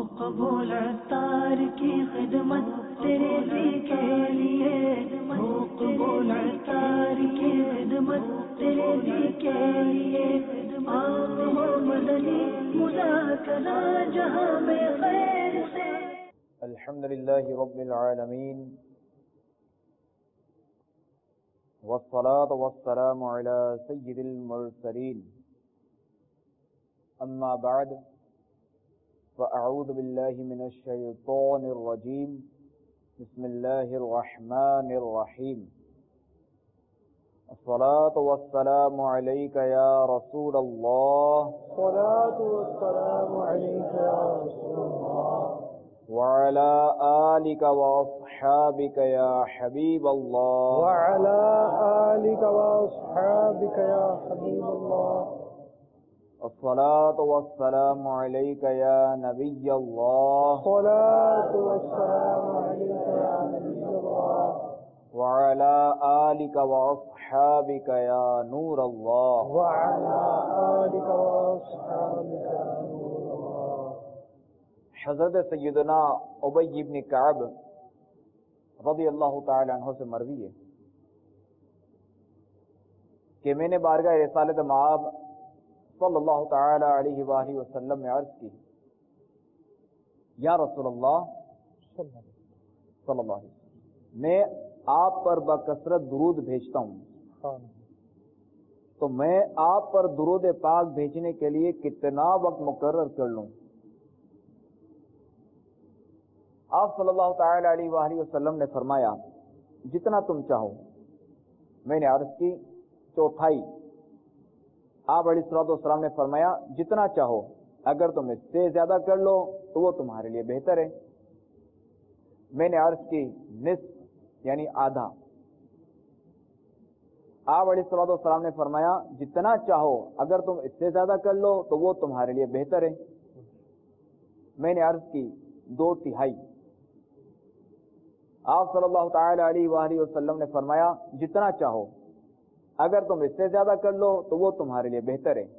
قبول عطار کی خدمت تیرے جی کے لیے، ہو قبول عطار کی خدمت تیرے جی کے لیے، آق ہو مدنی مذاکرہ جہاں میں خیر سے۔ الحمدللہ رب العالمین، والصلاة والسلام على سید المرسلین، اما بعد فاعوذ باللہ من الشیطان الرجیم، بسم اللہ الرحمن الرحیم۔ الصلاة والسلام علیک یا رسول اللہ، الصلاة والسلام علیک یا رسول اللہ، وعلى آلك وأصحابك يا حبيب الله، وعلى آلك وأصحابك يا حبيب الله، الصلاة والسلام عليك يا نبي الله، الصلاة والسلام عليك يا نبي الله، وعلى آلك وأصحابك يا نور الله، وعلى آلك وأصحابك يا نور الله۔ حضرت سیدنا ابی بن کعب رضی اللہ تعالی عنہ سے مروی ہے کہ میں نے بارگاہ رسالت مآب صلی اللہ تعالی علیہ وآلہ وسلم میں عرض کی، یا رسول اللہ صلی اللہ علیہ وسلم، میں آپ پر بکثرت درود بھیجتا ہوں، تو میں آپ پر درود پاک بھیجنے کے لیے کتنا وقت مقرر کر لوں؟ آپ صلی اللہ تعالی علیہ وآلہ وسلم نے فرمایا، جتنا تم چاہو۔ میں نے عرض کی چوتھائی۔ آپ علیہ الصلوۃ والسلام نے فرمایا، جتنا چاہو، اگر تم اس سے زیادہ کر لو تو وہ تمہارے لیے بہتر ہے۔ میں نے عرض کی نصف، یعنی آدھا۔ آپ علیہ الصلوۃ والسلام نے فرمایا، جتنا چاہو، اگر تم اس سے زیادہ کر لو تو وہ تمہارے لیے بہتر ہے۔ میں نے عرض کی دو تہائی۔ آپ صلی اللہ تعالی علیہ وآلہ وسلم نے فرمایا، جتنا چاہو، اگر تم اس سے زیادہ کر لو تو وہ تمہارے لیے بہتر ہے۔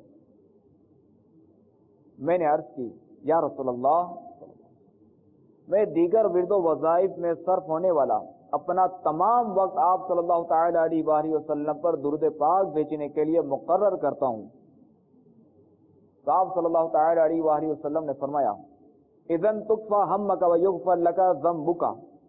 میں نے عرض کی، یا رسول اللہ، میں دیگر ورد و وظائف میں صرف ہونے والا اپنا تمام وقت آپ صلی اللہ تعالی علیہ وآلہ وسلم پر درود پاک بھیجنے کے لیے مقرر کرتا ہوں۔ تو آپ صلی اللہ تعالی علیہ وآلہ وسلم نے فرمایا، اذن تکفی ہمک ویغفر لک ذنبک،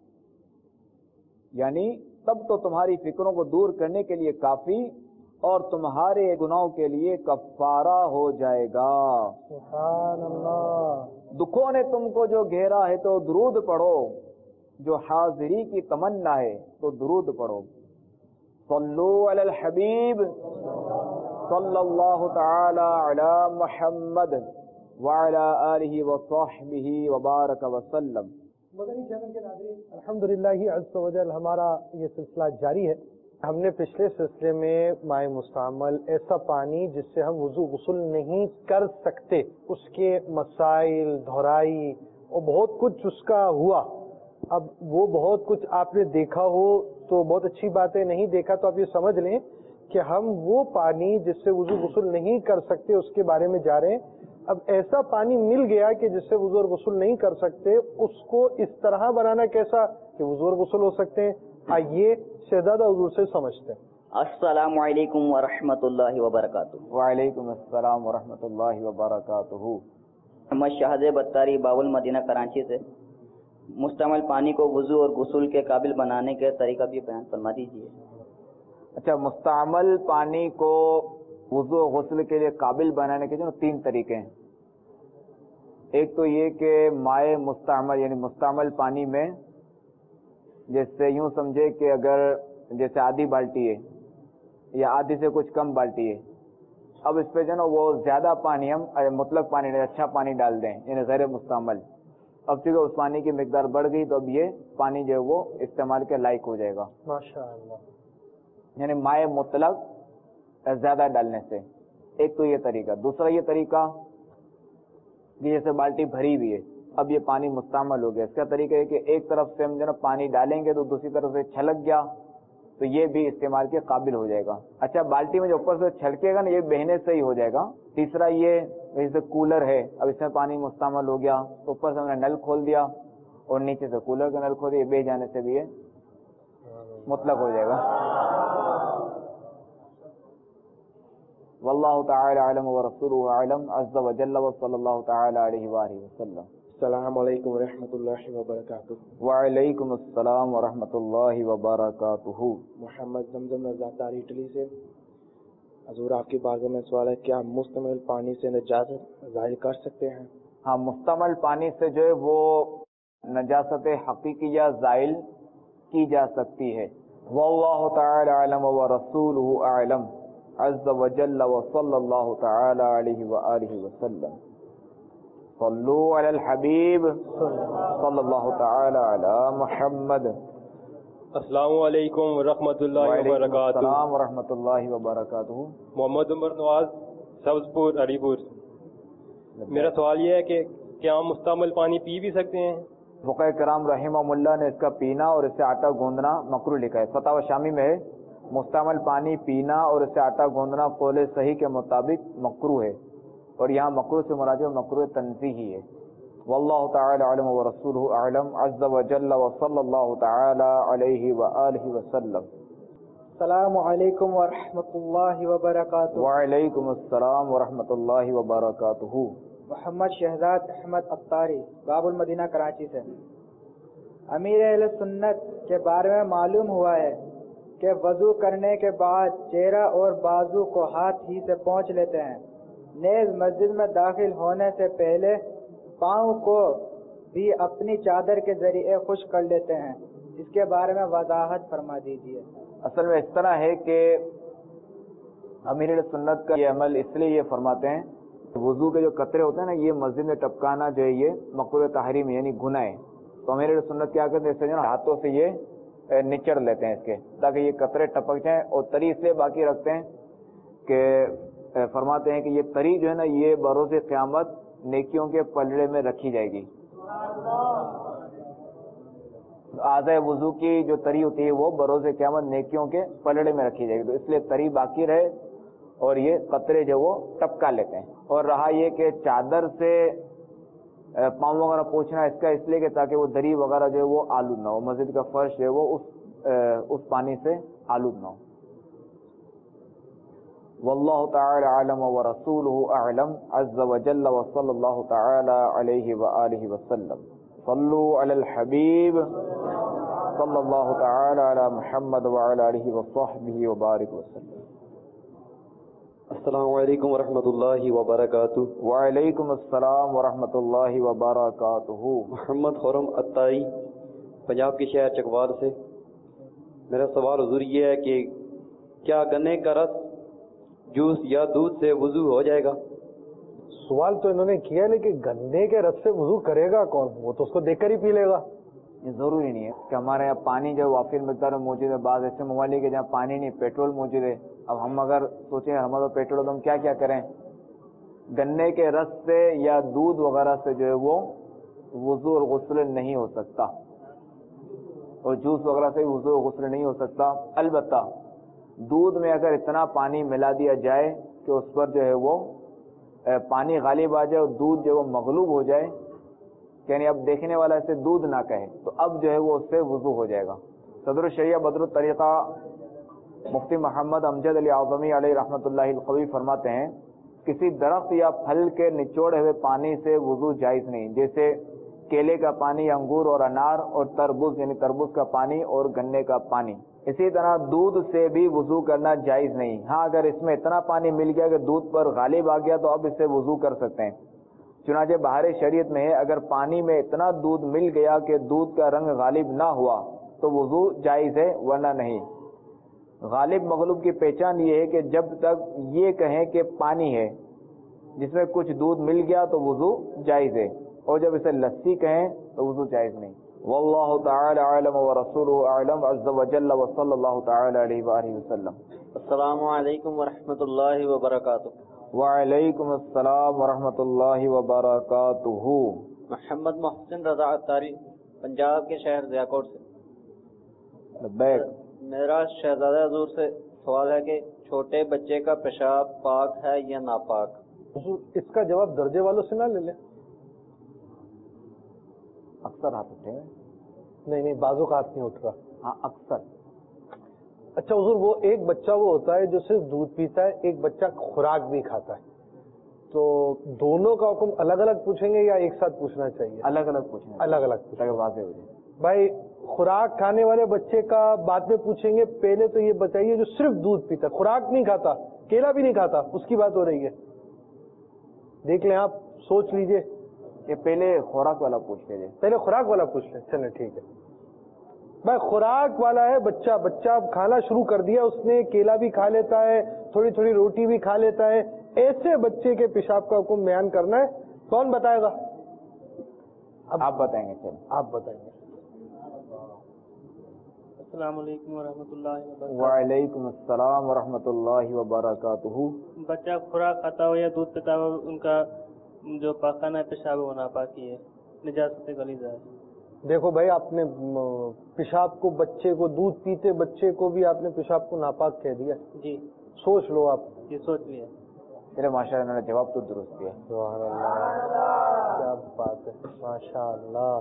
یعنی تب تو تمہاری فکروں کو دور کرنے کے لیے کافی اور تمہارے گناہوں کے لیے کفارہ ہو جائے گا۔ سبحان اللہ۔ دکھوں نے تم کو جو گھیرا ہے تو درود پڑھو، جو حاضری کی تمنا ہے تو درود پڑھو۔ صلو علی الحبیب صلی اللہ تعالی علی محمد وعلی آلہ وصحبہ وبارک وسلم۔ مدنی چینل کے ناظرین، الحمدللہ عز و جل ہمارا یہ سلسلہ جاری ہے۔ ہم نے پچھلے سلسلے میں مائع مستعمل، ایسا پانی جس سے ہم وضو غسل نہیں کر سکتے، اس کے مسائل، دہرائی اور بہت کچھ اس کا ہوا۔ اب وہ بہت کچھ آپ نے دیکھا ہو تو بہت اچھی بات ہے، نہیں دیکھا تو آپ یہ سمجھ لیں کہ ہم وہ پانی جس سے وضو غسل نہیں کر سکتے اس کے بارے میں جا رہے ہیں۔ اب ایسا پانی مل گیا کہ جس سے وضو اور غسل نہیں کر سکتے، اس کو اس طرح بنانا کیسا کہ وضو اور غسل ہو سکتے ہیں، آئیے شہزادہ حضور سے سمجھتے ہیں۔ السلام علیکم ورحمۃ اللہ وبرکاتہ۔ وعلیکم السلام ورحمۃ اللہ وبرکاتہ۔ محمد شاہد بطاری، باول مدینہ کراچی سے۔ مستعمل پانی کو وضو اور غسل کے قابل بنانے کے طریقہ بھی بیان فرما دیجیے۔ اچھا، مستعمل پانی کو وضو و غسل کے لیے قابل بنانے کے جو تین طریقے ہیں۔ ایک تو یہ کہ مائع مستعمل، یعنی مستعمل پانی میں، جیسے یوں سمجھے کہ اگر جیسے آدھی بالٹی ہے یا آدھی سے کچھ کم بالٹی ہے، اب اس پہ جو نا وہ زیادہ پانی ہم مطلق پانی نہیں، اچھا پانی ڈال دیں، یعنی غیر مستعمل۔ اب چونکہ اس پانی کی مقدار بڑھ گئی تو اب یہ پانی جو ہے وہ استعمال کے لائق ہو جائے گا، ماشاءاللہ، یعنی مائع مطلق زیادہ ڈالنے سے۔ ایک تو یہ طریقہ۔ دوسرا یہ طریقہ کہ جیسے بالٹی بھری ہوئی ہے، اب یہ پانی مستعمل ہو گیا، اس کا طریقہ ہے کہ ایک طرف سے ہم جو نا پانی ڈالیں گے تو دوسری طرف سے چھلک گیا تو یہ بھی استعمال کے قابل ہو جائے گا. اچھا بالٹی میں جو اوپر سے چھلکے گا نا یہ بہنے سے ہی ہو جائے گا. تیسرا یہ جیسے کولر ہے, اب اس میں پانی مستعمل ہو گیا تو اوپر سے ہم نے نل کھول دیا اور نیچے سے کولر کا نل کھول دیا, بہ جانے سے بھی یہ مطلق ہو جائے گا. واللہ تعالی اعلم ورسولہ اعلم عز وجل وصلی اللہ تعالی علیہ وآلہ وسلم. السلام علیکم ورحمۃ اللہ وبرکاتہ. وعلیکم السلام ورحمۃ اللہ وبرکاتہ. محمد زمزم رضا تاری اٹلی سے. حضور آپ کی بارگاہ میں سوال ہے, کیا مستعمل پانی سے نجاست ظاہر کر سکتے ہیں؟ ہاں, مستعمل پانی سے جو ہے وہ نجاست حقیقی یا زائل کی جا سکتی ہے. واللہ تعالی اعلم ورسولہ اعلم عز وجل وصلی اللہ تعالی علیہ وآلہ وسلم. صلوا علی الحبیب صلی اللہ تعالی علی محمد. السلام علیکم ورحمۃ اللہ وبرکاتہ. السلام ورحمۃ اللہ وبرکاتہ. محمد عمر نواز, سبز پور, علی پور. میرا سوال یہ ہے کہ کیا ہم مستعمل پانی پی بھی سکتے ہیں؟ فقہ کرام رحمہ اللہ نے اس کا پینا اور اس سے آٹا گوندنا مکروہ لکھا ہے. فتاوی شامی میں ہے مستعمل پانی پینا اور اس سے آٹا گوندنا قول صحیح کے مطابق مکروہ ہے, اور یہاں مکروہ سے مراد مکروہ تنزیہی ہے. واللہ تعالی علم ورسولہ اعلم عز وجل وصلی اللہ تعالی علیہ وآلہ وسلم. السلام علیکم ورحمۃ اللہ وبرکاتہ. وعلیکم السلام ورحمۃ اللہ وبرکاتہ. محمد شہزاد احمد اختاری, باب المدینہ, کراچی سے. امیر اہل سنت کے بارے میں معلوم ہوا ہے کہ وضو کرنے کے بعد چہرہ اور بازو کو ہاتھ ہی سے پونچھ لیتے ہیں. نیز مسجد میں داخل ہونے سے پہلے پاؤں کو بھی اپنی چادر کے ذریعے خشک کر لیتے ہیں. اس کے بارے میں وضاحت فرما دیجیے. اصل میں اس طرح ہے کہ امیر سنت کا یہ عمل اس لیے یہ فرماتے ہیں, وضو کے جو قطرے ہوتے ہیں نا یہ مسجد میں ٹپکانا جو ہے یہ مقروء تحریم یعنی گناہ ہے. تو امیر سنت کیا کرتے ہیں, اس سے جو ہاتھوں سے یہ نچڑ لیتے ہیں اس کے, تاکہ یہ قطرے ٹپک جائیں. اور تری اس لیے باقی رکھتے ہیں کہ فرماتے ہیں کہ یہ تری جو ہے نا یہ بروز قیامت نیکیوں کے پلڑے میں رکھی جائے گی. اعضاء وضو کی جو تری ہوتی ہے وہ بروز قیامت نیکیوں کے پلڑے میں رکھی جائے گی, تو اس لیے تری باقی رہے اور یہ قطرے جو وہ ٹپکا لیتے ہیں. اور رہا یہ کہ چادر سے پاؤں وغیرہ پوچھنا اس کا اس لیے کہ تاکہ وہ دری وغیرہ جو ہے وہ آلود نہ ہو, مسجد کا فرش جو ہے وہ اس پانی سے آلود نہ ہو. واللہ تعالی اعلم ورسولہ اعلم عز وجل وصلی اللہ تعالی علیہ وآلہ وسلم. صلوا علی الحبیب صلی اللہ تعالی علی محمد وعلی آلہ وصحبہ وبارک وسلم. السلام علیکم ورحمۃ اللہ وبرکاتہ. وعلیکم السلام ورحمۃ اللہ وبرکاتہ. محمد خرم عطائی, پنجاب کے شہر چکوال سے. میرا سوال حضور یہ ہے کہ کیا گنے کا رس جوس یا دودھ سے وضو ہو جائے گا؟ سوال تو انہوں نے کیا, لیکن گنے کے رس سے وضو کرے گا کون؟ وہ تو اس کو دیکھ کر ہی پی لے گا. یہ ضروری نہیں ہے کہ ہمارے یہاں پانی جو وافر مقدار میں موجود ہے. بعض ایسے ممالک ہے جہاں پانی نہیں پیٹرول موجود ہے. اب ہم اگر سوچیں ہمارا پیٹرول تو ہم کیا کیا کریں؟ گنے کے رس سے یا دودھ وغیرہ سے جو ہے وہ وضو اور غسل نہیں ہو سکتا, اور جوس وغیرہ سے وضو اور غسل نہیں ہو سکتا. البتہ دودھ میں اگر اتنا پانی ملا دیا جائے کہ اس پر جو ہے وہ پانی غالب آ جائے اور دودھ جو ہے وہ مغلوب ہو جائے, یعنی اب دیکھنے والا اسے دودھ نہ کہے, تو اب جو ہے وہ اس سے وضو ہو جائے گا. صدر الشریعہ بدر الطریقہ مفتی محمد امجد علی اعظمی علیہ رحمۃ اللہ القوی فرماتے ہیں کسی درخت یا پھل کے نچوڑے ہوئے پانی سے وضو جائز نہیں, جیسے کیلے کا پانی, انگور اور انار, اور تربوز یعنی تربوز کا پانی اور گنے کا پانی. اسی طرح دودھ سے بھی وضو کرنا جائز نہیں. ہاں اگر اس میں اتنا پانی مل گیا کہ دودھ پر غالب آ گیا تو اب اس سے وضو کر سکتے ہیں. چنانچہ بہار شریعت میں ہے اگر پانی میں اتنا دودھ مل گیا کہ دودھ کا رنگ غالب نہ ہوا تو وضو جائز ہے, ورنہ نہیں. غالب مغلوب کی پہچان یہ ہے کہ جب تک یہ کہیں کہ پانی ہے جس میں کچھ دودھ مل گیا تو وضو جائز ہے, اور جب اسے لسی کہیں تو وضو جائز نہیں. واللہ تعالی اعلم ورسولہ اعلم عز وجل وصلی اللہ تعالی علیہ وآلہ وسلم. السلام علیکم ورحمۃ اللہ وبرکاتہ. وعلیکم السلام ورحمۃ اللہ وبرکاتہ. محمد محسن رضا عطاری, پنجاب کے شہر ضیاء کوٹ سے. لبیک. میرا شہزادہ حضور سے سوال ہے کہ چھوٹے بچے کا پیشاب پاک ہے یا ناپاک؟ حضور اس کا جواب درجے والوں سے نہ لے لیں. اکثر ہاتھ اٹھے ہیں. نہیں بازو کا ہاتھ نہیں اٹھ رہا. ہاں اکثر. اچھا حضور وہ ایک بچہ وہ ہوتا ہے جو صرف دودھ پیتا ہے, ایک بچہ خوراک بھی کھاتا ہے, تو دونوں کا حکم الگ الگ پوچھیں گے یا ایک ساتھ پوچھنا چاہیے؟ الگ الگ پوچھیں. الگ الگ پوچھیں. واضح ہو جائے. بھائی خوراک کھانے والے بچے کا بعد میں پوچھیں گے, پہلے تو یہ بتائیے جو صرف دودھ پیتا ہے, خوراک نہیں کھاتا, کیلا بھی نہیں کھاتا, اس کی بات ہو رہی ہے. دیکھ لیں آپ, سوچ لیجئے. کہ پہلے خوراک والا پوچھ لیجیے. پہلے خوراک والا پوچھ لیں. چلیں ٹھیک ہے. بھائی خوراک والا ہے بچہ کھانا شروع کر دیا اس نے, کیلا بھی کھا لیتا ہے, تھوڑی تھوڑی روٹی بھی کھا لیتا ہے, ایسے بچے کے پیشاب کا حکم بیان کرنا ہے. کون بتائے گا؟ آپ بتائیں گے. چل آپ بتائیں گے. السلام علیکم ورحمۃ اللہ وبرکاتہ. وعلیکم السلام ورحمۃ اللہ وبرکاتہ. بچہ خوراک کھاتا ہو یا دودھ پیتا ہو, ان کا جو پاخانہ پیشاب ہے وہ ناپاکی ہے, نجاست غلیظ ہے. دیکھو بھائی, آپ نے پیشاب کو بچے کو, دودھ پیتے بچے کو بھی آپ نے پیشاب کو ناپاک کہہ دیا. جی سوچ لو آپ. یہ سوچ لیا. میرے ماشاء اللہ نے جواب تو درست دیا. سبحان اللہ, کیا بات ہے, ماشاء اللہ.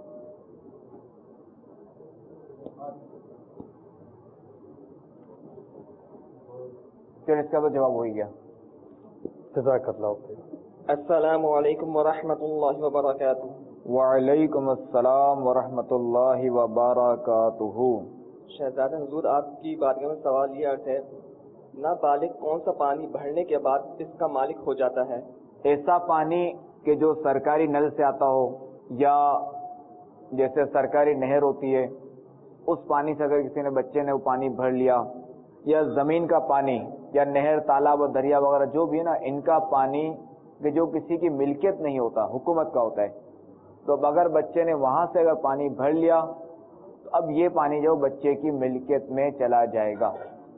پھر اس کا تو جواب ہو ہی گیا. جزاک اللہ. السلام علیکم ورحمۃ اللہ وبرکاتہ. وعلیکم السلام ورحمۃ اللہ وبرکاتہ. شہزادہ حضور, آپ کی بارگاہ میں سوال یہ عرض ہے, نابالغ کون سا پانی بھرنے کے بعد اس کا مالک ہو جاتا ہے؟ ایسا پانی کہ جو سرکاری نل سے آتا ہو, یا جیسے سرکاری نہر ہوتی ہے اس پانی سے اگر کسی نے بچے نے وہ پانی بھر لیا, یا زمین کا پانی, یا نہر تالاب اور دریا وغیرہ جو بھی ہے نا, ان کا پانی کہ جو کسی کی ملکیت نہیں ہوتا, حکومت کا ہوتا ہے, تو اگر بچے نے وہاں سے اگر پانی بھر لیا تو اب یہ پانی جو بچے کی ملکیت میں چلا جائے گا.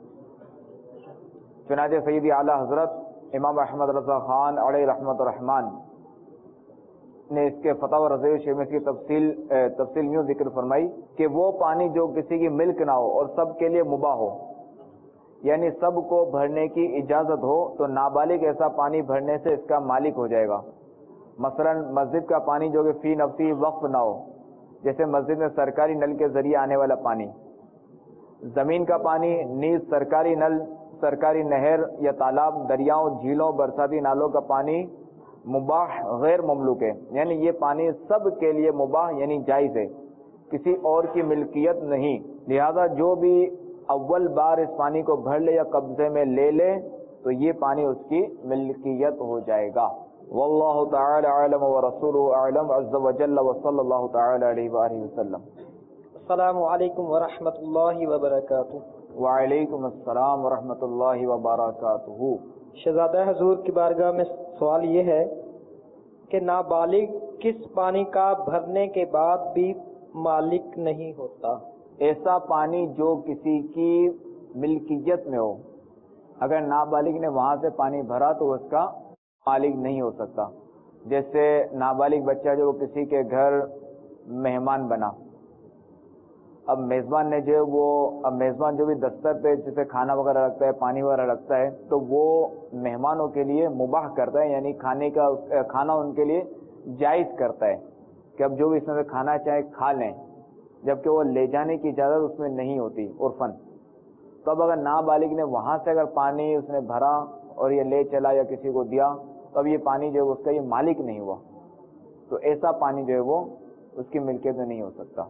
چنانچہ سیدی اعلیٰ حضرت امام احمد رضا خان علیہ رحمت الرحمان نے اس کے فتح و رضی شریف میں اس کی تفصیل یوں ذکر فرمائی کہ وہ پانی جو کسی کی ملک نہ ہو اور سب کے لیے مباح ہو, یعنی سب کو بھرنے کی اجازت ہو, تو نابالغ ایسا پانی بھرنے سے اس کا مالک ہو جائے گا. مثلا مسجد کا پانی جو کہ فی نفسی وقف نہ ہو, جیسے مسجد میں سرکاری نل کے ذریعے آنے والا پانی, زمین کا پانی نیز سرکاری نل, سرکاری نہر یا تالاب, دریاؤں, جھیلوں, برساتی نالوں کا پانی مباح غیر مملوک ہے, یعنی یہ پانی سب کے لیے مباح یعنی جائز ہے, کسی اور کی ملکیت نہیں. لہذا جو بھی اول بار اس پانی کو بھر لے یا قبضے میں لے لے تو یہ پانی اس کی ملکیت ہو جائے گا. واللہ تعالی اعلم ورسولہ اعلم عز وجل وصلی اللہ تعالی علیہ وآلہ وسلم. السلام علیکم ورحمۃ اللہ وبرکاتہ. وعلیکم السلام ورحمۃ اللہ وبرکاتہ. شہزادہ حضور کی بارگاہ میں سوال یہ ہے کہ نابالغ کس پانی کا بھرنے کے بعد بھی مالک نہیں ہوتا؟ ایسا پانی جو کسی کی ملکیت میں ہو, اگر نابالغ نے وہاں سے پانی بھرا تو اس کا مالک نہیں ہو سکتا. جیسے نابالغ بچہ جو کسی کے گھر مہمان بنا, اب میزبان نے جو وہ اب میزبان جو بھی دستر پہ جیسے کھانا وغیرہ رکھتا ہے, پانی وغیرہ رکھتا ہے, تو وہ مہمانوں کے لیے مباح کرتا ہے, یعنی کھانا ان کے لیے جائز کرتا ہے کہ اب جو بھی اس میں سے کھانا چاہے کھا لیں, جبکہ وہ لے جانے کی اجازت اس میں نہیں ہوتی عرفاً. تو اب اگر نابالغ نے وہاں سے اگر پانی اس نے بھرا اور یہ لے چلا یا کسی کو دیا, تو اب یہ پانی جو ہے اس کا یہ مالک نہیں ہوا, تو ایسا پانی جو ہے وہ اس کی ملکیت میں نہیں ہو سکتا.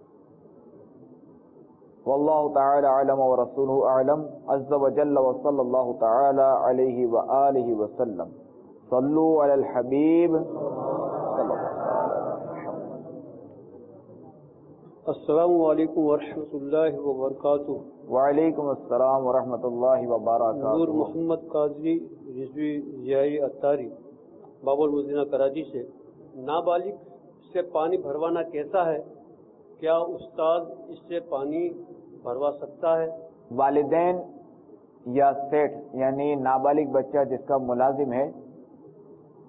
واللہ تعالی اعلم ورسولہ اعلم عز وجل وصلی اللہ تعالی علیہ وآلہ وسلم. صلو علی الحبیب. السلام علیکم ورحمۃ اللہ وبرکاتہ. وعلیکم السلام ورحمۃ اللہ وبرکاتہ. نور محمد قاضی رضوی ضیائی اتاری باب المدینہ کراچی سے. نابالغ سے پانی بھروانا کیسا ہے؟ کیا استاد اس سے پانی بھروا سکتا ہے؟ والدین یا سیٹھ یعنی نابالغ بچہ جس کا ملازم ہے,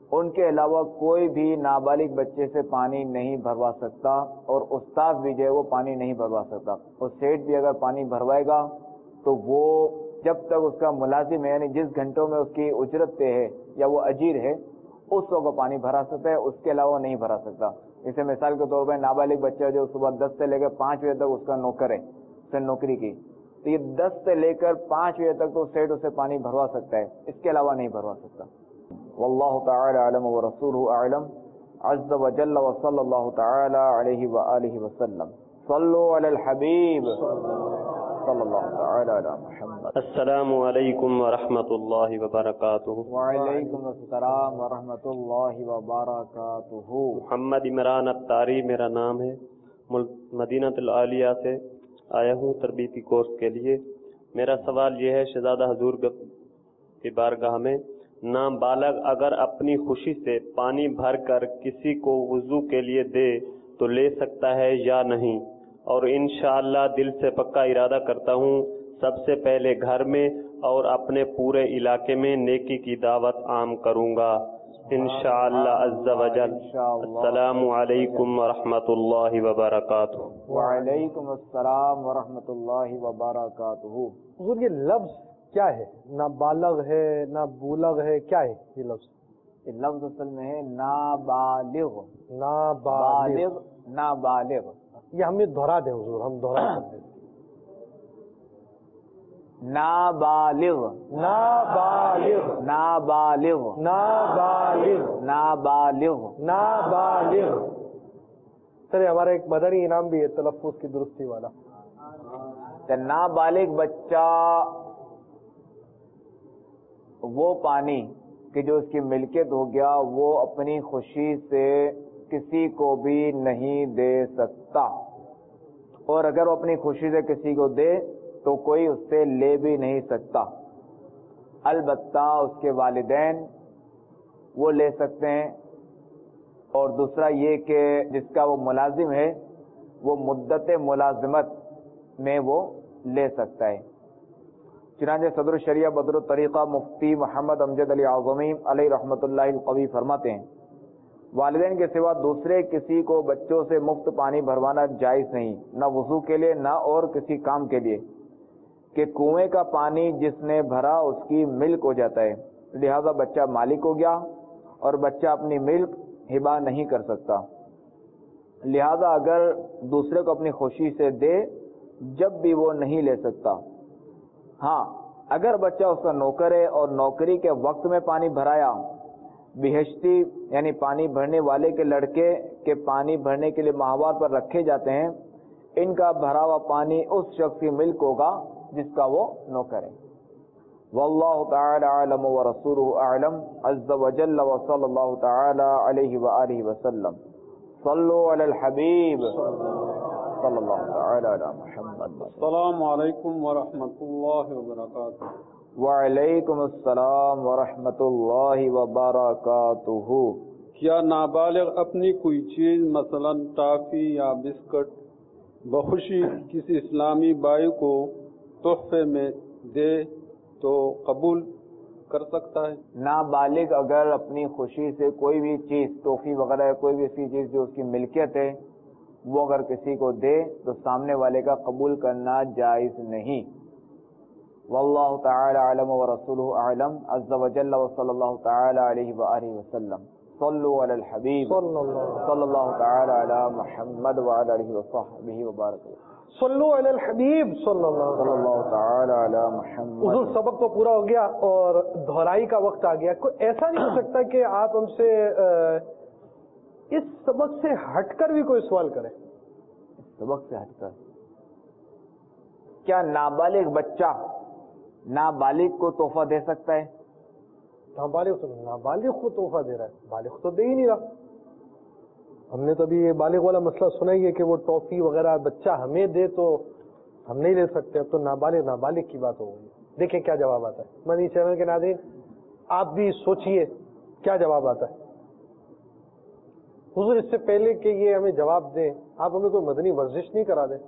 ان کے علاوہ کوئی بھی نابالغ بچے سے پانی نہیں بھروا سکتا، اور استاد بھی جو ہے وہ پانی نہیں بھروا سکتا. اور سیٹ بھی اگر پانی بھروائے گا تو وہ جب تک اس کا ملازم ہے، یعنی جس گھنٹوں میں اس کی اجرت پہ ہے یا وہ اجیر ہے، اس وقت پانی بھرا سکتا ہے، اس کے علاوہ نہیں بھرا سکتا. جیسے مثال کے طور پہ نابالغ بچہ جو صبح 10 سے لے کر 5 بجے تک اس کا نوکر ہے، اس نے نوکری کی، تو یہ 10 سے لے کر 5 بجے تک تو سیٹ اسے پانی بھروا سکتا ہے، اس کے علاوہ نہیں بھروا سکتا. واللہ تعالی اعلم ورسولہ اعلم عز وجل وصلی اللہ تعالی علیہ وآلہ وسلم. صلوا علی الحبیب صلی اللہ تعالی علی محمد. السلام علیکم ورحمۃ اللہ وبرکاتہ. وعلیکم السلام ورحمۃ اللہ وبرکاتہ. محمد عمران اتاری میرا نام ہے، مدینہ العالیہ سے آیا ہوں تربیتی کورس کے لیے. میرا سوال یہ ہے، شہزادہ حضور کی بارگاہ میں نابالغ اگر اپنی خوشی سے پانی بھر کر کسی کو وضو کے لیے دے تو لے سکتا ہے یا نہیں؟ اور انشاءاللہ دل سے پکا ارادہ کرتا ہوں سب سے پہلے گھر میں اور اپنے پورے علاقے میں نیکی کی دعوت عام کروں گا انشاءاللہ عز وجل. السلام علیکم ورحمۃ اللہ وبرکاتہ. وعلیکم السلام ورحمۃ اللہ وبرکاتہ. حضور یہ لفظ کیا ہے؟ نہ بالغ ہے نہ بولغ ہے، کیا ہے یہ لفظ؟ یہ لفظ اصل میں ہے نابالغ. نابالغ. نابالغ یہ ہمیں دہرا دیں حضور، ہم دہرا سکتے ہیں. نابالغ نابالغ نابالغ نابالغ نابالغ نابالغ. چلے ہمارا ایک مدنی انعام بھی ہے تلفظ کی درستی والا. نابالغ بچہ وہ پانی کہ جو اس کی ملکیت ہو گیا وہ اپنی خوشی سے کسی کو بھی نہیں دے سکتا، اور اگر وہ اپنی خوشی سے کسی کو دے تو کوئی اس سے لے بھی نہیں سکتا. البتہ اس کے والدین وہ لے سکتے ہیں، اور دوسرا یہ کہ جس کا وہ ملازم ہے وہ مدت ملازمت میں وہ لے سکتا ہے. چنانچہ صدر الشریعہ بدر الطریقہ مفتی محمد امجد علی اعظمی علیہ رحمۃ اللہ القوی فرماتے ہیں والدین کے سوا دوسرے کسی کو بچوں سے مفت پانی بھروانا جائز نہیں، نہ وضو کے لیے نہ اور کسی کام کے لیے، کہ کنویں کا پانی جس نے بھرا اس کی ملک ہو جاتا ہے، لہذا بچہ مالک ہو گیا اور بچہ اپنی ملک ہبا نہیں کر سکتا. لہذا اگر دوسرے کو اپنی خوشی سے دے جب بھی وہ نہیں لے سکتا. ہاں اگر بچہ اس کا نوکر ہے اور نوکری کے وقت میں پانی بھرایا، بہشتی یعنی پانی بھرنے والے کے لڑکے کے پانی بھرنے کے لیے ماہوار پر رکھے جاتے ہیں، ان کا بھرا ہوا پانی اس شخص کی ملک ہوگا جس کا وہ نوکر ہے. واللہ تعالی اعلم ورسولہ اعلم عز وجل وصلی اللہ تعالی علیہ وآلہ وسلم. صلوا علی الحبیب صلی اللہ تعالی علی محمد. السلام علیکم ورحمۃ اللہ وبرکاتہ. وعلیکم السلام ورحمۃ اللہ وبرکاتہ. کیا نابالغ اپنی کوئی چیز مثلا ٹافی یا بسکٹ بخوشی کسی اسلامی بھائی کو تحفے میں دے تو قبول کر سکتا ہے؟ نابالغ اگر اپنی خوشی سے کوئی بھی چیز توفی وغیرہ کوئی بھی ایسی چیز جو اس کی ملکیت ہے وہ اگر کسی کو دے تو سامنے والے کا قبول کرنا جائز نہیں. واللہ تعالی اعلم ورسولہ اعلم عز وجل وصلی اللہ تعالی علیہ وآلہ وسلم. صلوا علی الحبیب صلی اللہ تعالی علی محمد وعلی آلہ وصحبہ وبارک. صلو علی الحبیب صلی اللہ تعالی علی محمد. حضور سبق تو پورا ہو گیا اور دہرائی کا وقت آ گیا. کوئی ایسا نہیں ہو سکتا کہ آپ ہم سے اس سبق سے ہٹ کر بھی کوئی سوال کریں؟ سبق سے ہٹ کر کیا نابالغ بچہ نابالغ کو تحفہ دے سکتا ہے؟ نابالغ کو تحفہ دے رہا ہے، بالغ تو دے ہی نہیں رہا. ہم نے تو ابھی یہ بالغ والا مسئلہ سنا ہی ہے کہ وہ ٹافی وغیرہ بچہ ہمیں دے تو ہم نہیں لے سکتے. اب تو نابالغ کی بات ہو گئی. دیکھیں کیا جواب آتا ہے. مدنی چینل کے ناظرین آپ بھی سوچئے کیا جواب آتا ہے. حضور اس سے پہلے کہ یہ ہمیں جواب دیں آپ ہمیں کوئی مدنی ورزش نہیں کرا دیں.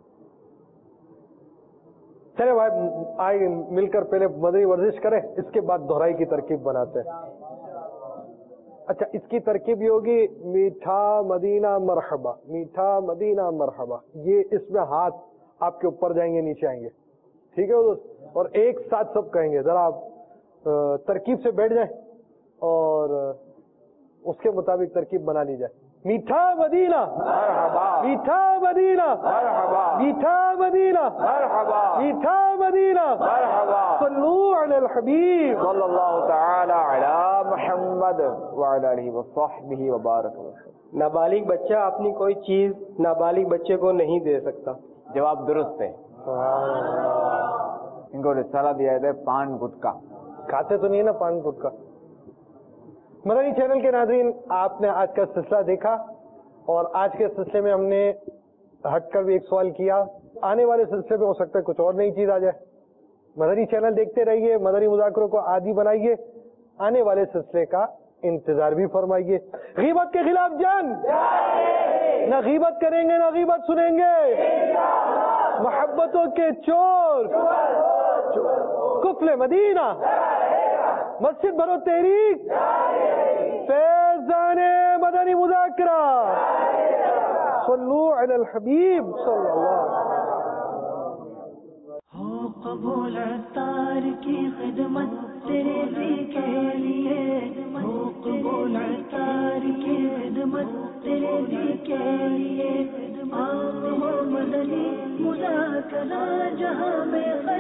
چلے بھائی آئے مل کر پہلے مدنی ورزش کریں، اس کے بعد دہرائی کی ترکیب بناتے ہیں. اچھا اس کی ترکیب یہ ہوگی میٹھا مدینہ مرحبا، میٹھا مدینہ مرحبا، یہ اس میں ہاتھ آپ کے اوپر جائیں گے نیچے آئیں گے، ٹھیک ہے دوست، اور ایک ساتھ سب کہیں گے، ذرا آپ ترکیب سے بیٹھ جائیں اور اس کے مطابق ترکیب بنا لی جائے. میٹھا مدینہ مرحبا، میٹھا مدینہ مرحبا، میٹھا مدینہ مرحبا، میٹھا مدینہ مرحبا، صلو علی الحبیب صلی اللہ تعالی علی محمد وعلی آلہ وصحبہ وبارک وسلم. نابالغ بچہ اپنی کوئی چیز نابالغ بچے کو نہیں دے سکتا. جواب درست ہے. ان کو رسالہ دیا ہے پان گٹکا. کھاتے تو نہیں ہے نا پان گٹکا. مدنی چینل کے ناظرین، آپ نے آج کا سلسلہ دیکھا اور آج کے سلسلے میں ہم نے ہٹ کر بھی ایک سوال کیا. آنے والے سلسلے میں ہو سکتا ہے کچھ اور نئی چیز آ جائے. مدنی چینل دیکھتے رہیے، مدنی مذاکروں کو عادی بنائیے، آنے والے سلسلے کا انتظار بھی فرمائیے. غیبت کے خلاف جنگ، نہ غیبت کریں گے نہ غیبت سنیں گے. محبتوں کے چور کفل مدینہ، مسجد بھرو تحریک، فیضان مدنی مذاکرہ، صلو علی الحبیب صلی اللہ علیہ وسلم. ہو قبول عطار کی خدمت تیرے بھی کے لیے، ہو قبول عطار کی خدمت تیرے بھی کے لیے. ہو مدنی مذاکرہ جہاں میں